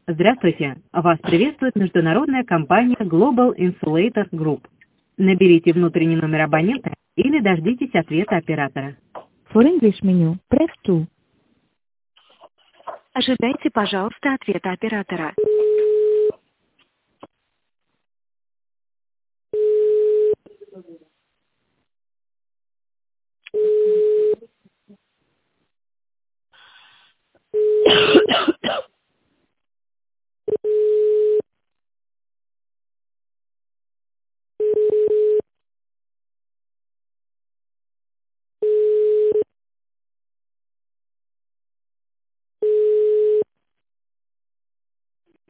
Здравствуйте! Вас приветствует международная компания Global Insulator Group. Наберите внутренний номер абонента или дождитесь ответа оператора. For English menu, press 2. Ожидайте, пожалуйста, ответа оператора.